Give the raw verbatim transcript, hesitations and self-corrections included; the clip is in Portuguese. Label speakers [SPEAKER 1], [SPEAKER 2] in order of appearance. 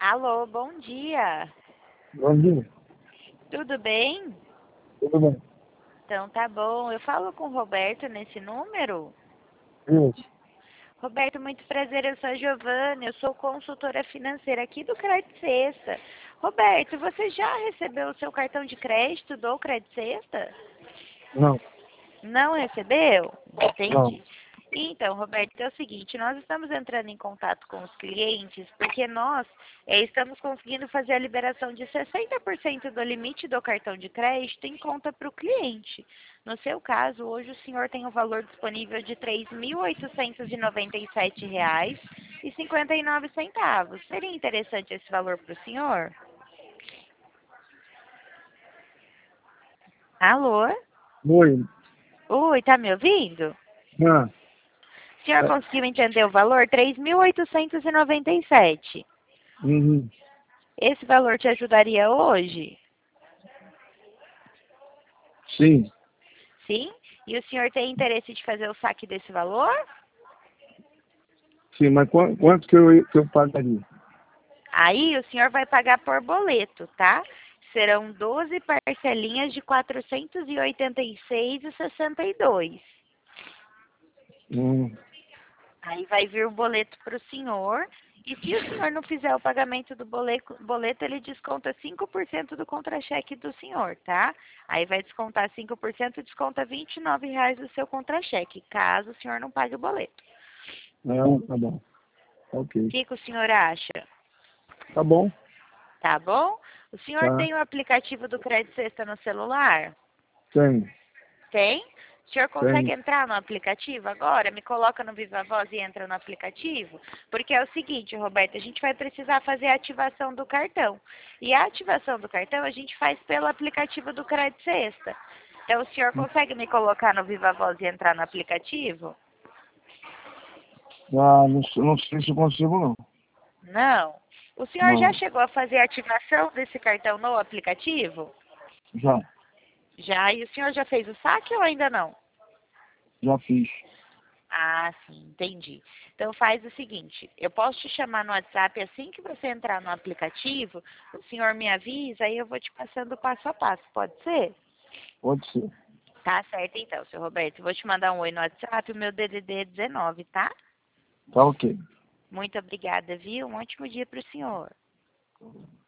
[SPEAKER 1] Alô, bom dia.
[SPEAKER 2] Bom dia,
[SPEAKER 1] Tudo bem?
[SPEAKER 2] tudo bem?
[SPEAKER 1] Então tá bom. Eu falo com o Roberto nesse número.
[SPEAKER 2] Isso.
[SPEAKER 1] Roberto, muito prazer. Eu sou a Giovana. Eu sou consultora financeira aqui do Crédito Sexta. Roberto, você já recebeu o seu cartão de crédito do Crédito Sexta?
[SPEAKER 2] Não,
[SPEAKER 1] Não recebeu?
[SPEAKER 2] não.
[SPEAKER 1] Entendi. Então, Roberto, é o seguinte, nós estamos entrando em contato com os clientes porque nós eh, estamos conseguindo fazer a liberação de sessenta por cento do limite do cartão de crédito em conta para o cliente. No seu caso, hoje o senhor tem o valor disponível de três mil oitocentos e noventa e sete reais e cinquenta e nove centavos. Seria interessante esse valor para o senhor? Alô?
[SPEAKER 2] Oi.
[SPEAKER 1] Oi, tá me ouvindo?
[SPEAKER 2] Ah,
[SPEAKER 1] O senhor
[SPEAKER 2] é,
[SPEAKER 1] conseguiu entender o valor? três mil oitocentos e noventa e sete.
[SPEAKER 2] uhum.
[SPEAKER 1] Esse valor te ajudaria hoje?
[SPEAKER 2] Sim,
[SPEAKER 1] Sim? E o senhor tem interesse de fazer o saque desse valor?
[SPEAKER 2] sim, mas qu- quanto que eu, que eu pagaria?
[SPEAKER 1] Aí o senhor vai pagar por boleto, tá? Serão doze parcelinhas de quatrocentos e oitenta e seis reais e sessenta e dois centavos.
[SPEAKER 2] Hum,
[SPEAKER 1] Aí vai vir o boleto para o senhor. E se o senhor não fizer o pagamento do boleto, boleto, ele desconta cinco por cento do contra-cheque do senhor, tá? Aí vai descontar cinco por cento, desconta vinte e nove reais do seu contra-cheque, caso o senhor não pague o boleto.
[SPEAKER 2] não, tá bom.
[SPEAKER 1] O
[SPEAKER 2] Ok.
[SPEAKER 1] que, que o senhor acha?
[SPEAKER 2] Tá bom,
[SPEAKER 1] Tá bom? O senhor
[SPEAKER 2] tá.
[SPEAKER 1] tem o aplicativo do Crédito Sexta no celular?
[SPEAKER 2] Tem,
[SPEAKER 1] Tem? O senhor consegue
[SPEAKER 2] tem.
[SPEAKER 1] entrar no aplicativo agora? Me coloca no Viva Voz e entra no aplicativo? Porque é o seguinte, Roberto, a gente vai precisar fazer a ativação do cartão. E a ativação do cartão a gente faz pelo aplicativo do Crédito Sexta. Então, o senhor consegue me colocar no Viva Voz e entrar no aplicativo?
[SPEAKER 2] Ah, não, sei- não sei se eu consigo, não.
[SPEAKER 1] Não. O senhor já
[SPEAKER 2] Não,
[SPEAKER 1] chegou a fazer a ativação desse cartão no aplicativo?
[SPEAKER 2] já,
[SPEAKER 1] Já. E o senhor já fez o saque ou ainda não?
[SPEAKER 2] já fiz.
[SPEAKER 1] Ah, sim, entendi. Então faz o seguinte, eu posso te chamar no WhatsApp assim que você entrar no aplicativo, o senhor me avisa, aí eu vou te passando passo a passo, pode ser?
[SPEAKER 2] Pode ser.
[SPEAKER 1] Tá certo então, seu Roberto. Vou te mandar um oi no WhatsApp, o meu D D D é dezenove, tá?
[SPEAKER 2] Tá ok.
[SPEAKER 1] Muito obrigada, viu? Um ótimo dia para o senhor.